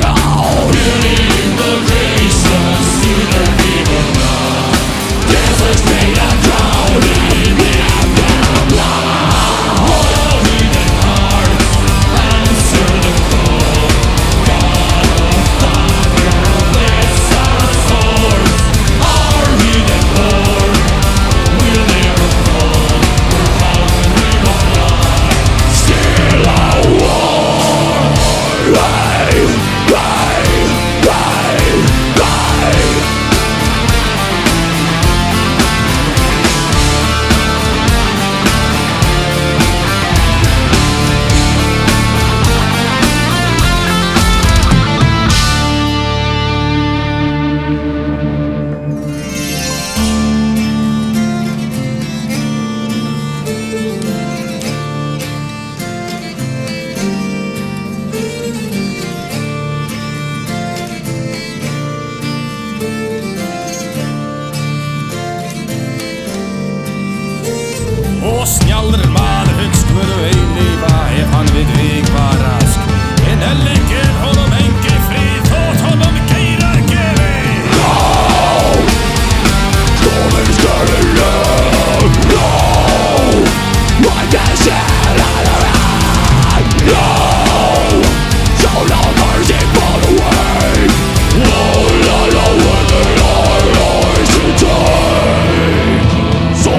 Og snjallr maður hugst munu ei lifa ef hann við vik var rask. En ellenger honum engi frið þótt honum geirar gefi. No, stormen skölur lög. No, one shall around. No, so long mercy for the way. Oh, la la, whether our eyes to take. So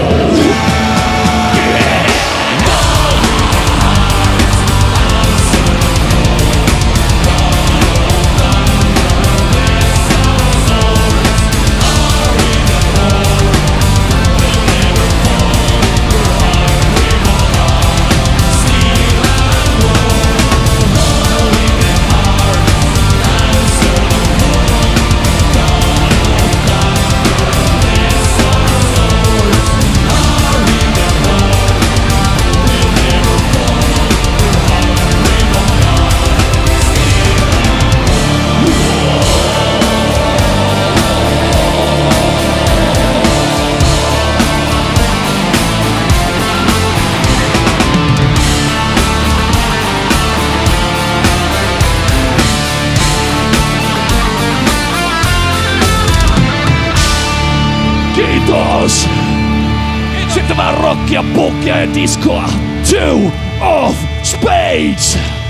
kiitos! Sitten vähän rockia, punkia ja diskoa. Two of Spades!